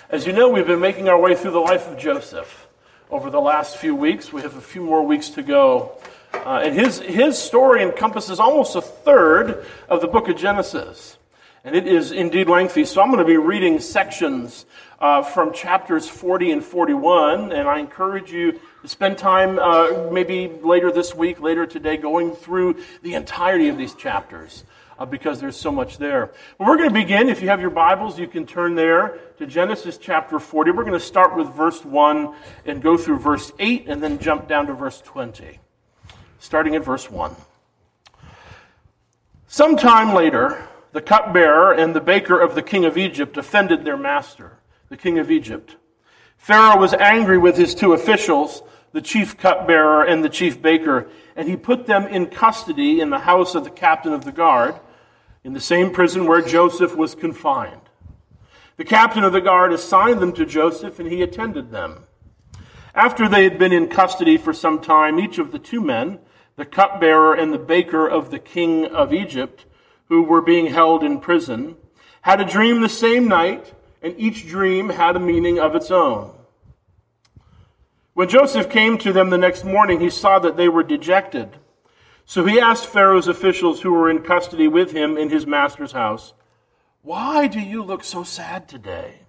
As you know, we've been making our way through the life of Joseph over the last few weeks. We have a few more weeks to go. And his story encompasses almost a third of the book of Genesis. And it is indeed lengthy. So I'm going to be reading sections from chapters 40 and 41. And I encourage you to spend time maybe later this week, later today, going through the entirety of these chapters. Because there's so much there. Well, we're going to begin. If you have your Bibles, you can turn there to Genesis chapter 40. We're going to start with verse 1 and go through verse 8 and then jump down to verse 20. Starting at verse 1. Sometime later, the cupbearer and the baker of the king of Egypt offended their master, the king of Egypt. Pharaoh was angry with his two officials, the chief cupbearer and the chief baker, and he put them in custody in the house of the captain of the guard, in the same prison where Joseph was confined. The captain of the guard assigned them to Joseph, and he attended them. After they had been in custody for some time, each of the two men, the cupbearer and the baker of the king of Egypt, who were being held in prison, had a dream the same night, and each dream had a meaning of its own. When Joseph came to them the next morning, he saw that they were dejected. So he asked Pharaoh's officials who were in custody with him in his master's house, "Why do you look so sad today?"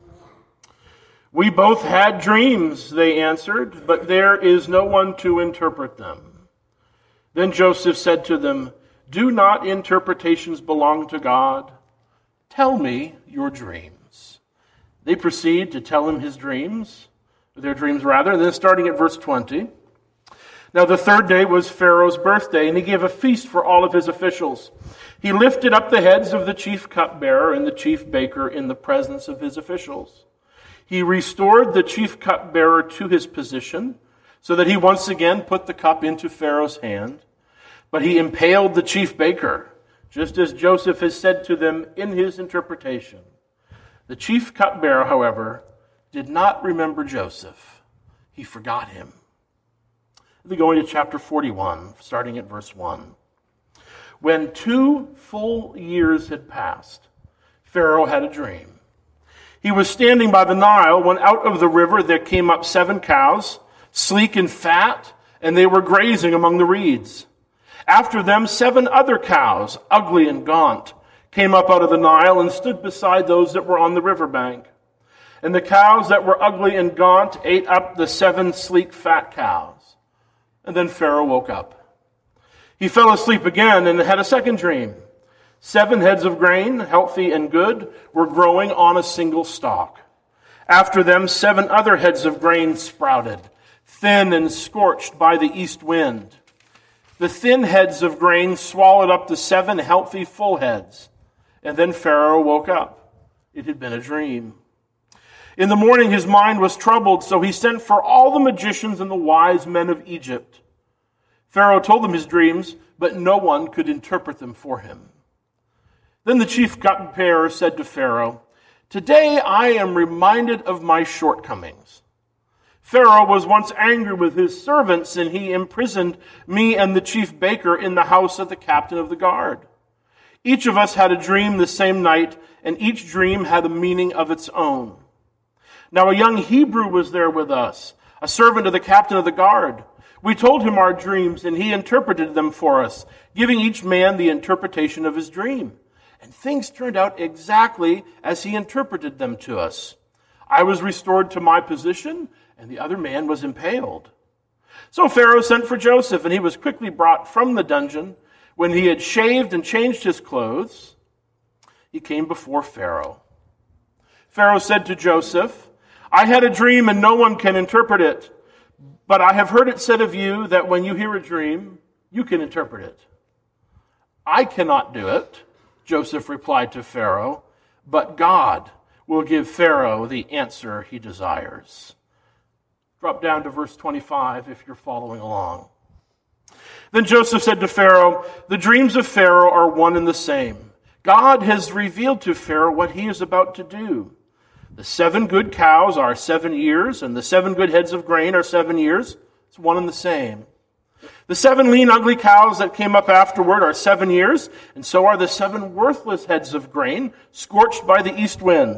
"We both had dreams," they answered, "but there is no one to interpret them." Then Joseph said to them, "Do not interpretations belong to God? Tell me your dreams." They proceed to tell him their dreams, and then starting at verse 20. Now the third day was Pharaoh's birthday, and he gave a feast for all of his officials. He lifted up the heads of the chief cupbearer and the chief baker in the presence of his officials. He restored the chief cupbearer to his position, so that he once again put the cup into Pharaoh's hand. But he impaled the chief baker, just as Joseph has said to them in his interpretation. The chief cupbearer, however, did not remember Joseph. He forgot him. We're going to chapter 41, starting at verse 1. When 2 full years had passed, Pharaoh had a dream. He was standing by the Nile when out of the river there came up 7 cows, sleek and fat, and they were grazing among the reeds. After them 7 other cows, ugly and gaunt, came up out of the Nile and stood beside those that were on the riverbank. And the cows that were ugly and gaunt ate up the 7 sleek fat cows. And then Pharaoh woke up. He fell asleep again and had a second dream. 7 heads of grain, healthy and good, were growing on a single stalk. After them 7 other heads of grain sprouted, thin and scorched by the east wind. The thin heads of grain swallowed up the 7 healthy full heads. And then Pharaoh woke up. It had been a dream. In the morning his mind was troubled, so he sent for all the magicians and the wise men of Egypt. Pharaoh told them his dreams, but no one could interpret them for him. Then the chief cupbearer said to Pharaoh, "Today I am reminded of my shortcomings. Pharaoh was once angry with his servants, and he imprisoned me and the chief baker in the house of the captain of the guard. Each of us had a dream the same night, and each dream had a meaning of its own. Now a young Hebrew was there with us, a servant of the captain of the guard. We told him our dreams, and he interpreted them for us, giving each man the interpretation of his dream. And things turned out exactly as he interpreted them to us. I was restored to my position, and the other man was impaled." So Pharaoh sent for Joseph, and he was quickly brought from the dungeon. When he had shaved and changed his clothes, he came before Pharaoh. Pharaoh said to Joseph, "I had a dream, and no one can interpret it. But I have heard it said of you that when you hear a dream, you can interpret it." "I cannot do it," Joseph replied to Pharaoh, "but God will give Pharaoh the answer he desires." Drop down to verse 25 if you're following along. Then Joseph said to Pharaoh, "The dreams of Pharaoh are one and the same. God has revealed to Pharaoh what he is about to do. The 7 good cows are 7 years, and the 7 good heads of grain are 7 years. It's one and the same. The 7 lean, ugly cows that came up afterward are 7 years, and so are the 7 worthless heads of grain, scorched by the east wind.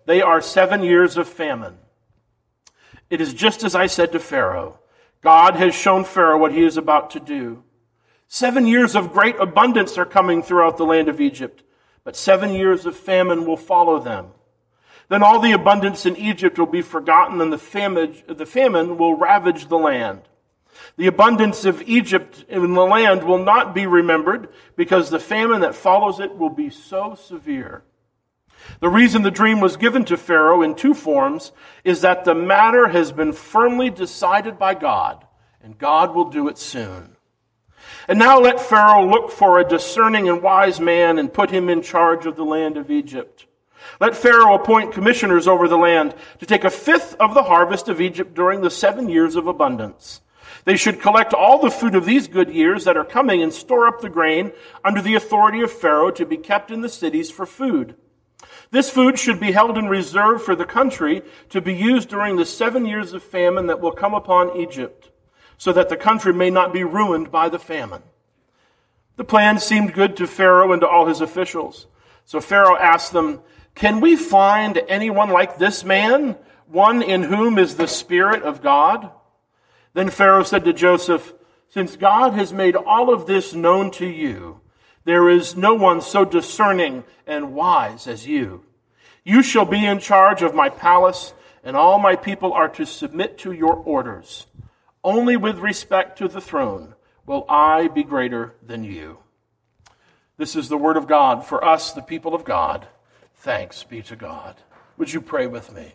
They are 7 years of famine. It is just as I said to Pharaoh. God has shown Pharaoh what he is about to do. 7 years of great abundance are coming throughout the land of Egypt, but 7 years of famine will follow them. Then all the abundance in Egypt will be forgotten, and the famine will ravage the land. The abundance of Egypt in the land will not be remembered, because the famine that follows it will be so severe. The reason the dream was given to Pharaoh in two forms is that the matter has been firmly decided by God, and God will do it soon. And now let Pharaoh look for a discerning and wise man and put him in charge of the land of Egypt. Let Pharaoh appoint commissioners over the land to take a fifth of the harvest of Egypt during the 7 years of abundance. They should collect all the food of these good years that are coming and store up the grain under the authority of Pharaoh to be kept in the cities for food. This food should be held in reserve for the country to be used during the 7 years of famine that will come upon Egypt, so that the country may not be ruined by the famine. The plan seemed good to Pharaoh and to all his officials. So Pharaoh asked them, "Can we find anyone like this man, one in whom is the Spirit of God?" Then Pharaoh said to Joseph, "Since God has made all of this known to you, there is no one so discerning and wise as you. You shall be in charge of my palace, and all my people are to submit to your orders. Only with respect to the throne will I be greater than you." This is the word of God for us, the people of God. Thanks be to God. Would you pray with me?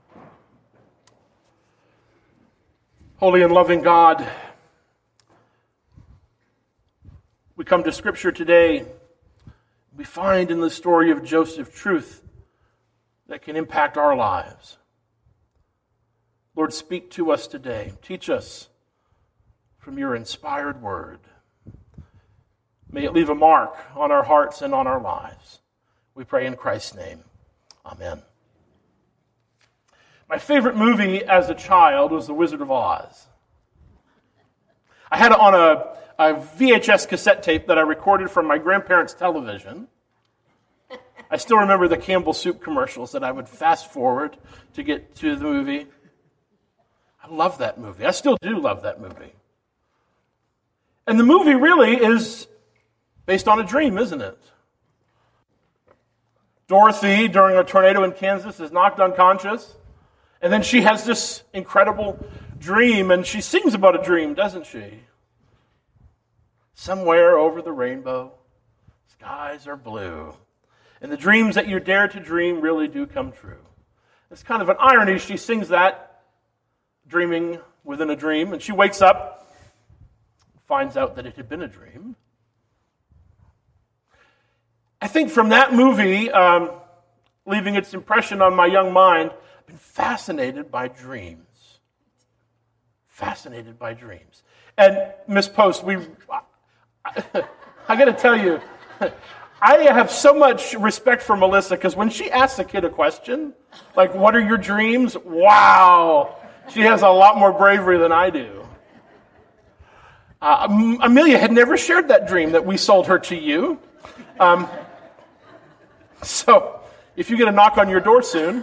Holy and loving God, we come to Scripture today. We find in the story of Joseph truth that can impact our lives. Lord, speak to us today. Teach us from your inspired word. May it leave a mark on our hearts and on our lives. We pray in Christ's name. Amen. My favorite movie as a child was The Wizard of Oz. I had it on a VHS cassette tape that I recorded from my grandparents' television. I still remember the Campbell Soup commercials that I would fast forward to get to the movie. I love that movie. I still do love that movie. And the movie really is based on a dream, isn't it? Dorothy, during a tornado in Kansas, is knocked unconscious. And then she has this incredible dream, and she sings about a dream, doesn't she? Somewhere over the rainbow, skies are blue. And the dreams that you dare to dream really do come true. It's kind of an irony. She sings that, dreaming within a dream, and she wakes up, finds out that it had been a dream. I think from that movie, leaving its impression on my young mind, I've been fascinated by dreams. Fascinated by dreams. And Miss Post, I got to tell you, I have so much respect for Melissa, because when she asks a kid a question, like, what are your dreams? Wow. She has a lot more bravery than I do. Amelia had never shared that dream that we sold her to you. So, if you get a knock on your door soon.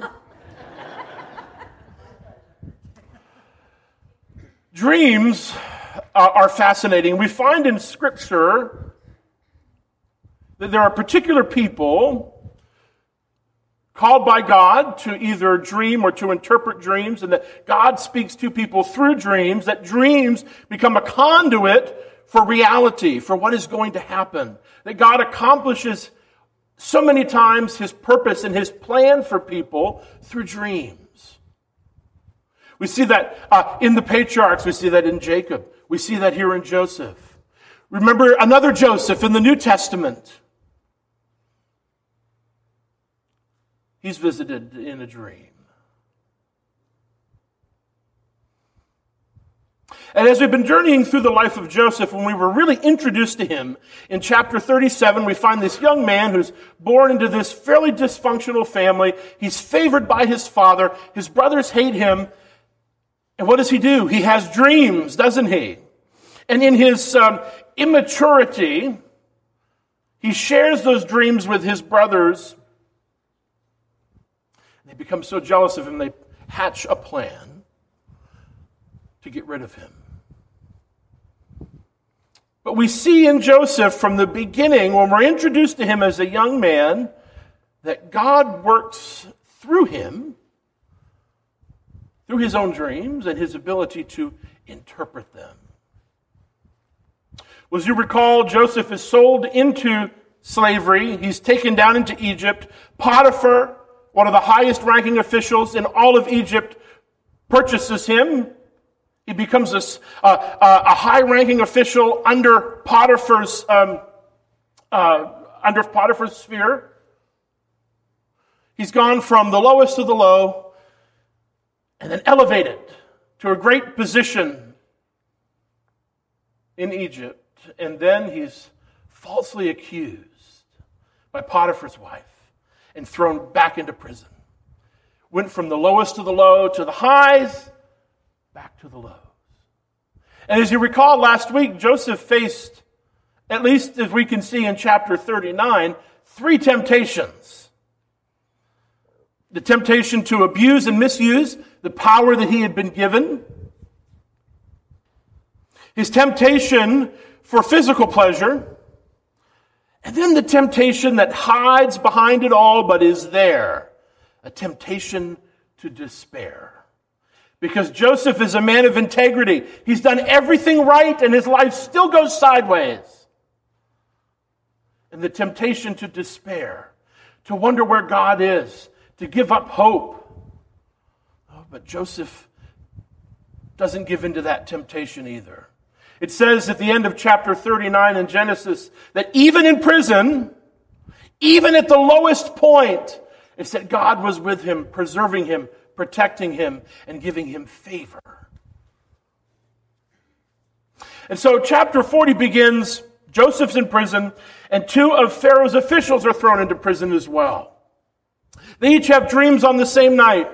Dreams are fascinating. We find in Scripture that there are particular people called by God to either dream or to interpret dreams, and that God speaks to people through dreams, that dreams become a conduit for reality, for what is going to happen. That God accomplishes so many times His purpose and His plan for people through dreams. We see that in the patriarchs. We see that in Jacob. We see that here in Joseph. Remember another Joseph in the New Testament. He's visited in a dream. And as we've been journeying through the life of Joseph, when we were really introduced to him, in chapter 37, we find this young man who's born into this fairly dysfunctional family. He's favored by his father. His brothers hate him. And what does he do? He has dreams, doesn't he? And in his immaturity, he shares those dreams with his brothers. They become so jealous of him, they hatch a plan to get rid of him. But we see in Joseph from the beginning, when we're introduced to him as a young man, that God works through him, through his own dreams and his ability to interpret them. Well, as you recall, Joseph is sold into slavery. He's taken down into Egypt. Potiphar, one of the highest ranking officials in all of Egypt, purchases him. He becomes a high-ranking official under Potiphar's sphere. He's gone from the lowest of the low and then elevated to a great position in Egypt. And then he's falsely accused by Potiphar's wife and thrown back into prison. Went from the lowest of the low to the highs, back to the lows. And as you recall last week, Joseph faced, at least as we can see in chapter 39, 3 temptations. The temptation to abuse and misuse the power that he had been given. His temptation for physical pleasure. And then the temptation that hides behind it all but is there. A temptation to despair. Because Joseph is a man of integrity. He's done everything right and his life still goes sideways. And the temptation to despair, to wonder where God is, to give up hope. Oh, but Joseph doesn't give in to that temptation either. It says at the end of chapter 39 in Genesis that even in prison, even at the lowest point, it said God was with him, preserving him, protecting him, and giving him favor. And so chapter 40 begins, Joseph's in prison, and 2 of Pharaoh's officials are thrown into prison as well. They each have dreams on the same night.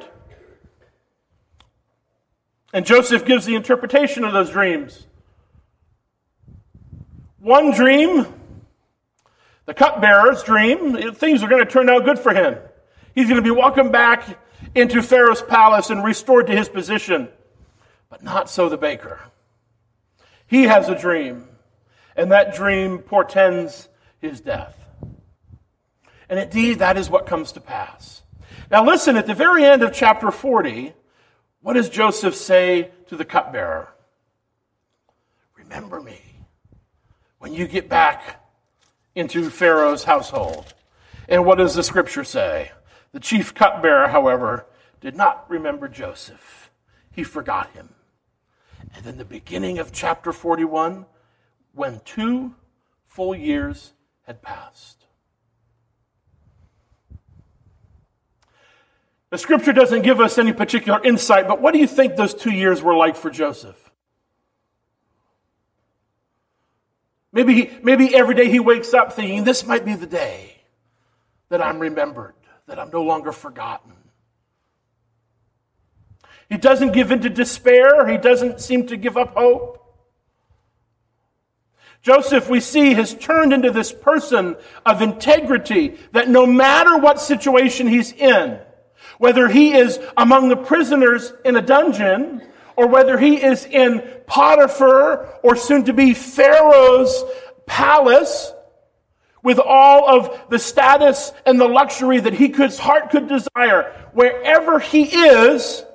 And Joseph gives the interpretation of those dreams. One dream, the cupbearer's dream, things are going to turn out good for him. He's going to be welcomed back into Pharaoh's palace and restored to his position. But not so the baker. He has a dream, and that dream portends his death. And indeed, that is what comes to pass. Now listen, at the very end of chapter 40, what does Joseph say to the cupbearer? Remember me when you get back into Pharaoh's household. And what does the scripture say? The chief cupbearer, however, did not remember Joseph. He forgot him. And then the beginning of chapter 41, when 2 full years had passed. The scripture doesn't give us any particular insight, but what do you think those 2 years were like for Joseph? Maybe every day he wakes up thinking, this might be the day that I'm remembered, that I'm no longer forgotten. He doesn't give in to despair. He doesn't seem to give up hope. Joseph, we see, has turned into this person of integrity that no matter what situation he's in, whether he is among the prisoners in a dungeon, or whether he is in Potiphar, or soon to be Pharaoh's palace, with all of the status and the luxury that his heart could desire, wherever he is,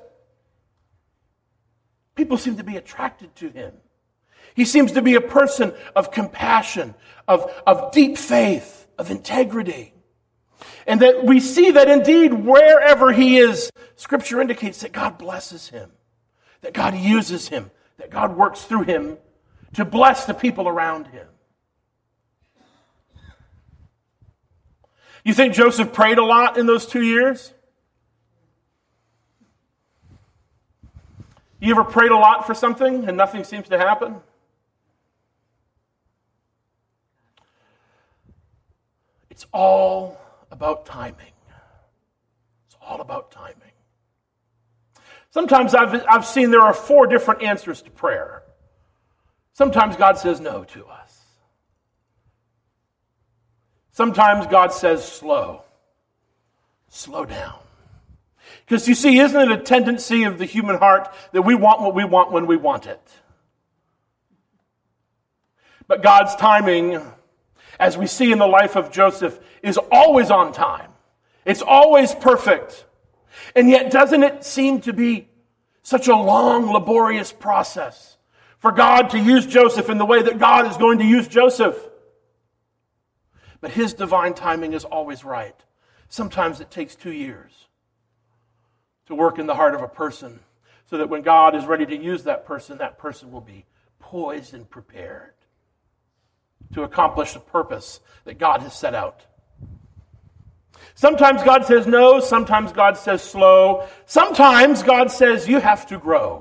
people seem to be attracted to him. He seems to be a person of compassion, of deep faith, of integrity. And that we see that indeed wherever he is, Scripture indicates that God blesses him, that God uses him, that God works through him to bless the people around him. You think Joseph prayed a lot in those 2 years? You ever prayed a lot for something and nothing seems to happen? It's all about timing. It's all about timing. Sometimes I've seen there are 4 different answers to prayer. Sometimes God says no to us. Sometimes God says slow down. Because you see, isn't it a tendency of the human heart that we want what we want when we want it? But God's timing, as we see in the life of Joseph, is always on time. It's always perfect. And yet, doesn't it seem to be such a long, laborious process for God to use Joseph in the way that God is going to use Joseph? But his divine timing is always right. Sometimes it takes 2 years to work in the heart of a person so that when God is ready to use that person will be poised and prepared to accomplish the purpose that God has set out. Sometimes God says no, sometimes God says slow, sometimes God says you have to grow.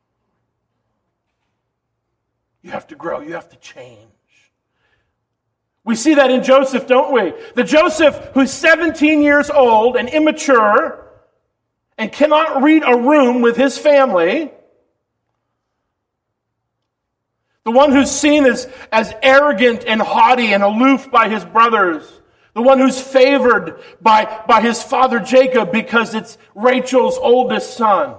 You have to grow, you have to change. We see that in Joseph, don't we? The Joseph who's 17 years old and immature and cannot read a room with his family. The one who's seen as arrogant and haughty and aloof by his brothers. The one who's favored by his father Jacob because it's Rachel's oldest son.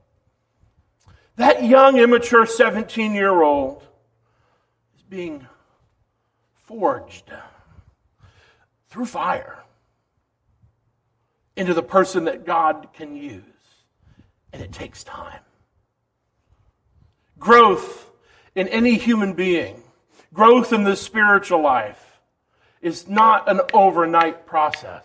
That young, immature 17-year-old is being forged through fire into the person that God can use. And it takes time. Growth in any human being, growth in the spiritual life, is not an overnight process.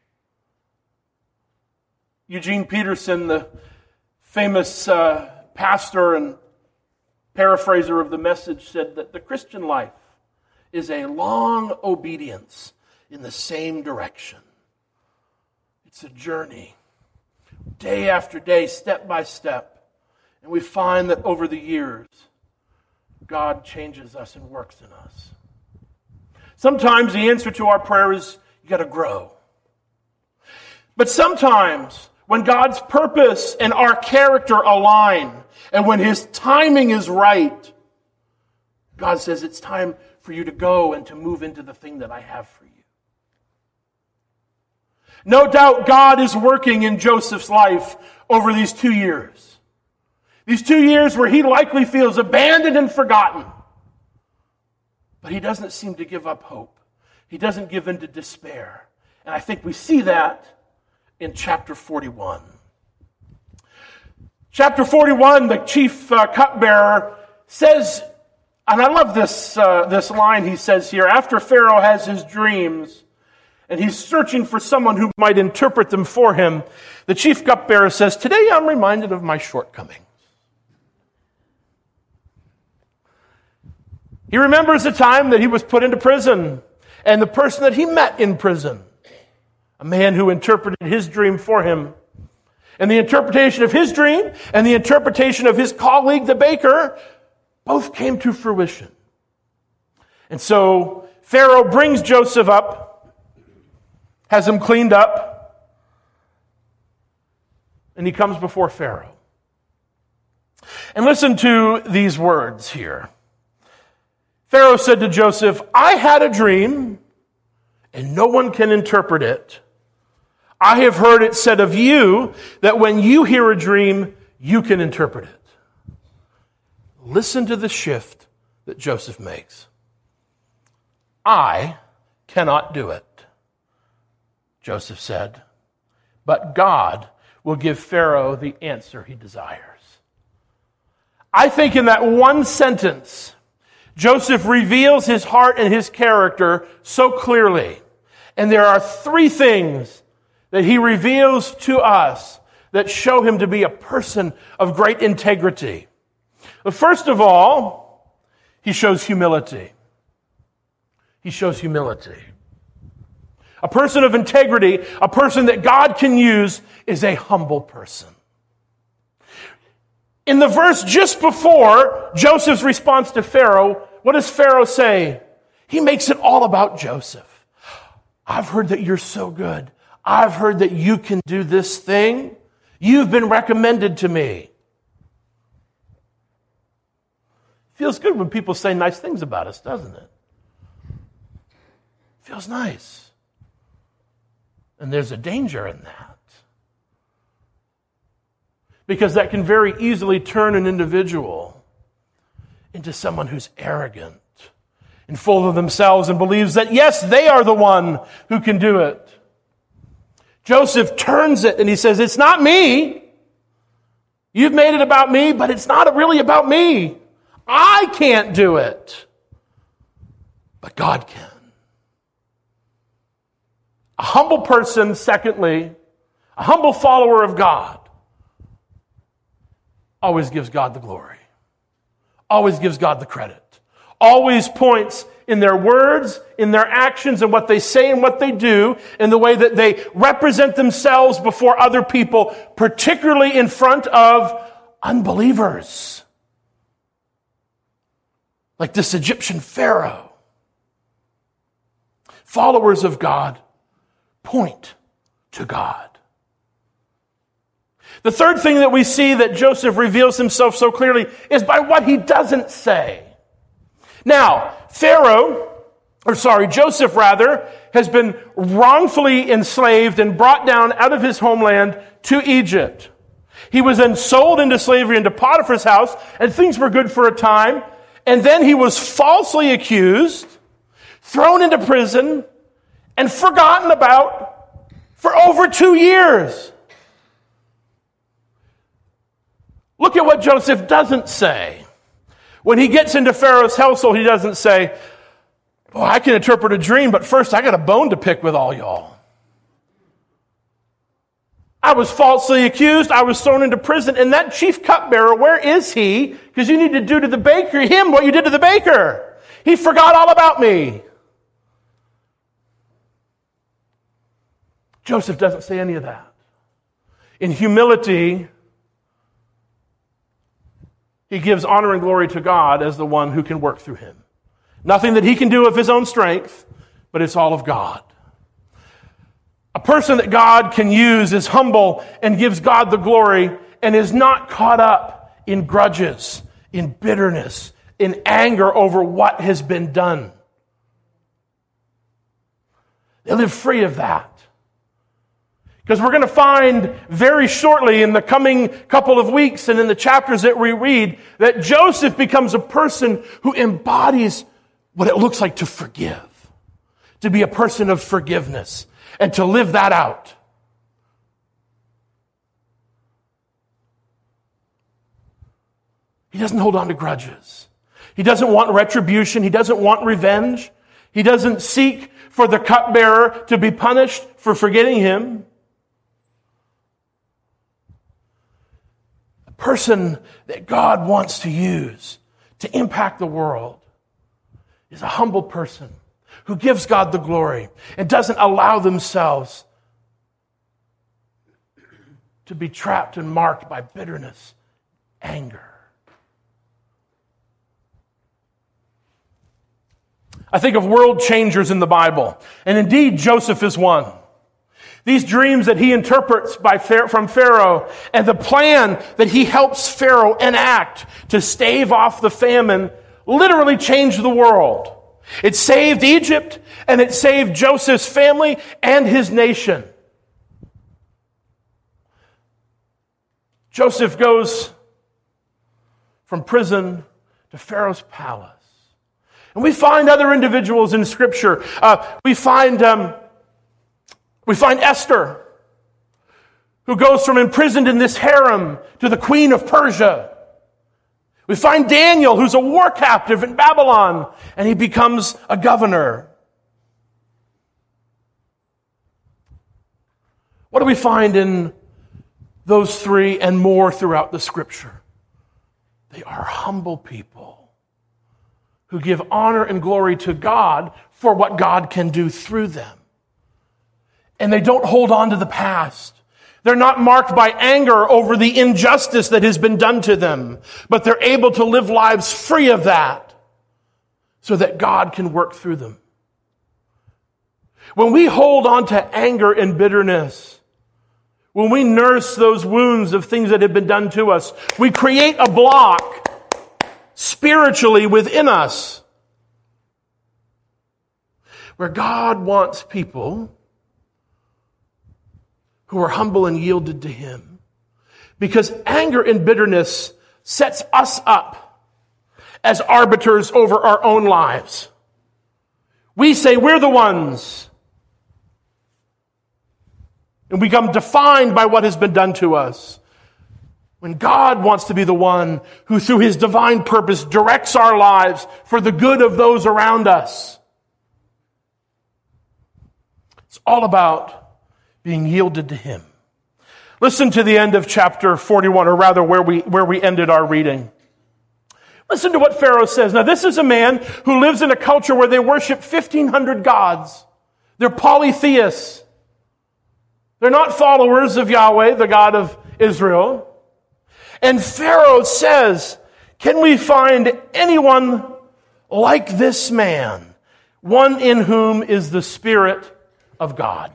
Eugene Peterson, the famous pastor and paraphraser of the Message, said that the Christian life is a long obedience in the same direction. It's a journey, day after day, step by step. And we find that over the years, God changes us and works in us. Sometimes the answer to our prayer is, you got to grow. But sometimes, when God's purpose and our character align, and when His timing is right, God says, it's time for you to go and to move into the thing that I have for you. No doubt God is working in Joseph's life over these 2 years. These 2 years where he likely feels abandoned and forgotten. But he doesn't seem to give up hope. He doesn't give in to despair. And I think we see that in chapter 41. Chapter 41, the chief cupbearer says, and I love this line he says here, after Pharaoh has his dreams, and he's searching for someone who might interpret them for him, the chief cupbearer says, today I'm reminded of my shortcomings. He remembers the time that he was put into prison, and the person that he met in prison, a man who interpreted his dream for him. And the interpretation of his dream and the interpretation of his colleague, the baker, both came to fruition. And so Pharaoh brings Joseph up, has him cleaned up, and he comes before Pharaoh. And listen to these words here. Pharaoh said to Joseph, I had a dream, and no one can interpret it. I have heard it said of you that when you hear a dream, you can interpret it. Listen to the shift that Joseph makes. I cannot do it, Joseph said, but God will give Pharaoh the answer he desires. I think in that one sentence, Joseph reveals his heart and his character so clearly. And there are three things that he reveals to us that show him to be a person of great integrity. But first of all, he shows humility. He shows humility. A person of integrity, a person that God can use, is a humble person. In the verse just before Joseph's response to Pharaoh, what does Pharaoh say? He makes it all about Joseph. I've heard that you're so good. I've heard that you can do this thing. You've been recommended to me. Feels good when people say nice things about us, doesn't it? Feels nice. And there's a danger in that. because that can very easily turn an individual into someone who's arrogant and full of themselves and believes that, yes, they are the one who can do it. Joseph turns it and he says, it's not me. You've made it about me, but it's not really about me. I can't do it, but God can. A humble person, secondly, a humble follower of God, always gives God the glory, always gives God the credit, always points in their words, in their actions, and what they say and what they do, in the way that they represent themselves before other people, particularly in front of unbelievers. Like this Egyptian Pharaoh. Followers of God point to God. The third thing that we see that Joseph reveals himself so clearly is by what he doesn't say. Now, Joseph has been wrongfully enslaved and brought down out of his homeland to Egypt. He was then sold into slavery into Potiphar's house, and things were good for a time. And then he was falsely accused, thrown into prison, and forgotten about for over 2 years. Look at what Joseph doesn't say. When he gets into Pharaoh's household, he doesn't say, "Oh, I can interpret a dream, but first I got a bone to pick with all y'all. I was falsely accused, I was thrown into prison, and that chief cupbearer, where is he? Because you need to do to the baker him what you did to the baker. He forgot all about me." Joseph doesn't say any of that. In humility, he gives honor and glory to God as the one who can work through him. Nothing that he can do of his own strength, but it's all of God. A person that God can use is humble and gives God the glory and is not caught up in grudges, in bitterness, in anger over what has been done. They live free of that. Because we're going to find very shortly in the coming couple of weeks and in the chapters that we read that Joseph becomes a person who embodies what it looks like to forgive, to be a person of forgiveness, and to live that out. He doesn't hold on to grudges. He doesn't want retribution. He doesn't want revenge. He doesn't seek for the cupbearer to be punished for forgetting him. A person that God wants to use to impact the world is a humble person who gives God the glory and doesn't allow themselves to be trapped and marked by bitterness, anger. I think of world changers in the Bible, and indeed Joseph is one. These dreams that he interprets from Pharaoh and the plan that he helps Pharaoh enact to stave off the famine literally changed the world. It saved Egypt, and it saved Joseph's family and his nation. Joseph goes from prison to Pharaoh's palace. And we find other individuals in Scripture. We find Esther, who goes from imprisoned in this harem to the queen of Persia. We find Daniel, who's a war captive in Babylon, and he becomes a governor. What do we find in those three and more throughout the Scripture? They are humble people who give honor and glory to God for what God can do through them. And they don't hold on to the past. They're not marked by anger over the injustice that has been done to them, but they're able to live lives free of that so that God can work through them. When we hold on to anger and bitterness, when we nurse those wounds of things that have been done to us, we create a block spiritually within us where God wants people who are humble and yielded to Him, Because anger and bitterness sets us up as arbiters over our own lives. We say we're the ones. And we become defined by what has been done to us. When God wants to be the one who, through His divine purpose, directs our lives for the good of those around us. It's all about being yielded to Him. Listen to the end of chapter 41, or rather where we ended our reading. Listen to what Pharaoh says. Now, this is a man who lives in a culture where they worship 1,500 gods. They're polytheists. They're not followers of Yahweh, the God of Israel. And Pharaoh says, can we find anyone like this man, one in whom is the Spirit of God?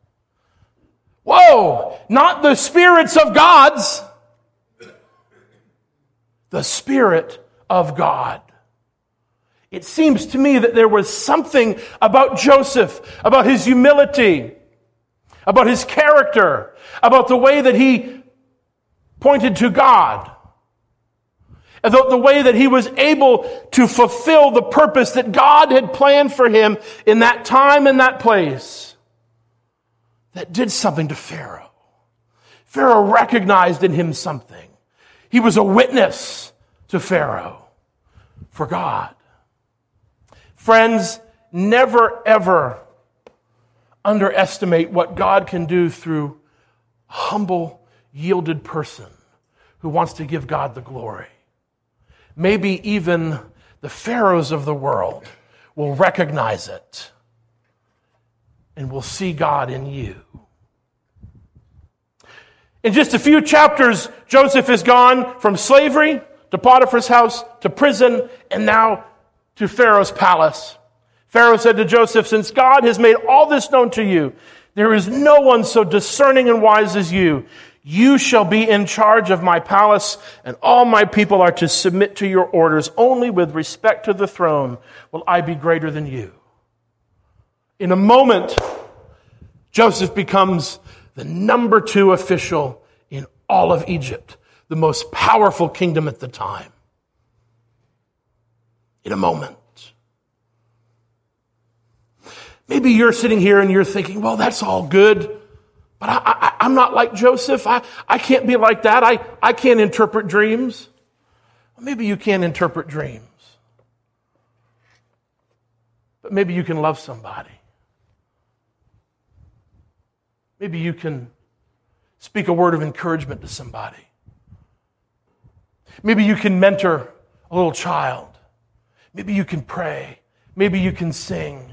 Whoa! Not the spirits of gods. The Spirit of God. It seems to me that there was something about Joseph, about his humility, about his character, about the way that he pointed to God, and the way that he was able to fulfill the purpose that God had planned for him in that time and that place, that did something to Pharaoh. Pharaoh recognized in him something. He was a witness to Pharaoh for God. Friends, never ever underestimate what God can do through a humble, yielded person who wants to give God the glory. Maybe even the pharaohs of the world will recognize it and will see God in you. In just a few chapters, Joseph has gone from slavery to Potiphar's house to prison and now to Pharaoh's palace. Pharaoh said to Joseph, since God has made all this known to you, there is no one so discerning and wise as you. You shall be in charge of my palace, and all my people are to submit to your orders. Only with respect to the throne will I be greater than you. In a moment, Joseph becomes the number 2 official in all of Egypt, the most powerful kingdom at the time. In a moment. Maybe you're sitting here and you're thinking, well, that's all good, but I'm not like Joseph. I can't be like that. I can't interpret dreams. Well, maybe you can't interpret dreams, but maybe you can love somebody. Maybe you can speak a word of encouragement to somebody. Maybe you can mentor a little child. Maybe you can pray. Maybe you can sing.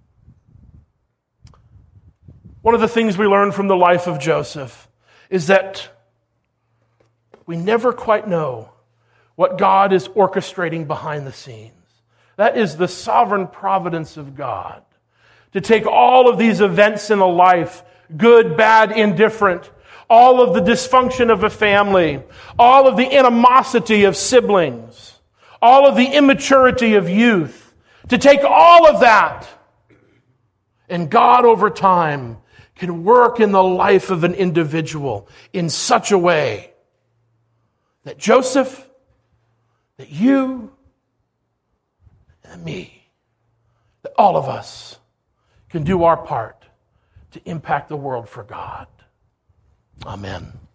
One of the things we learn from the life of Joseph is that we never quite know what God is orchestrating behind the scenes. That is the sovereign providence of God. To take all of these events in a life, good, bad, indifferent, all of the dysfunction of a family, all of the animosity of siblings, all of the immaturity of youth, to take all of that, and God over time can work in the life of an individual in such a way that Joseph, that you, and me, that all of us can do our part to impact the world for God. Amen.